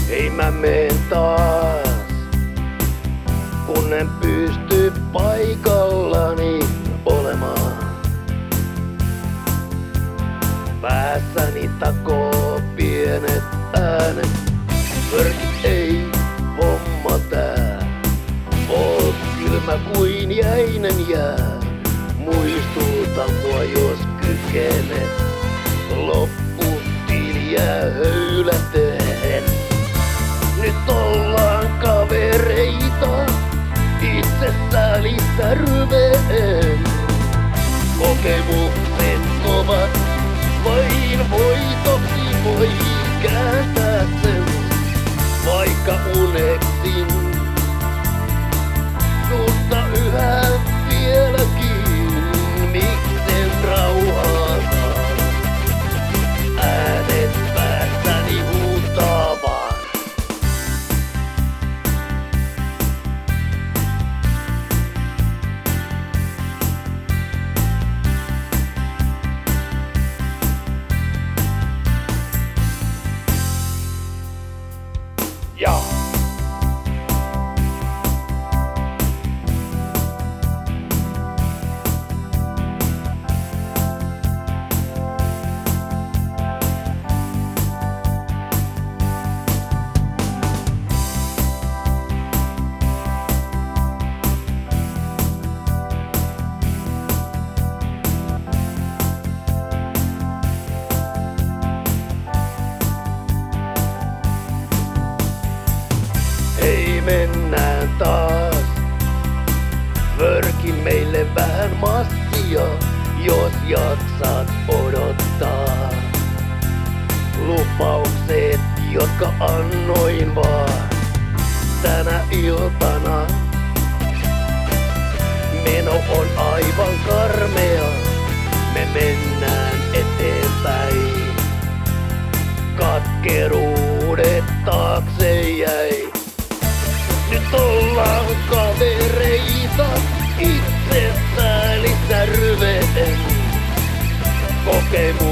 Ei mä meen taas, kun en pysty paikallani olemaan. Päässäni takoo pienet äänet, mörkit ei homma tää. Oot kylmä kuin jäinen jää, muistuta mua jos kykenet. Lopputiliä höyläten. Nyt ollaan kavereita, itsesäälissä ryveen. Kokemukset kovat, vain voitoksi voi kääntää sen. Vaikka uneksin, susta yhä vieläkin, miksen rauhaa saa. Äänet päässäni huutaa vaan. Ja. Hei, mennään taas. Vörkin meille vähän massia, jos jaksat odottaa. Lupaukset, jotka annoin vaan tänä iltana. Meno on aivan karmea, me mennään eteenpäin. Katkeruudet taakse jäi. Nyt ollaan kavereita, itsesäälissä ryveen. Kokemus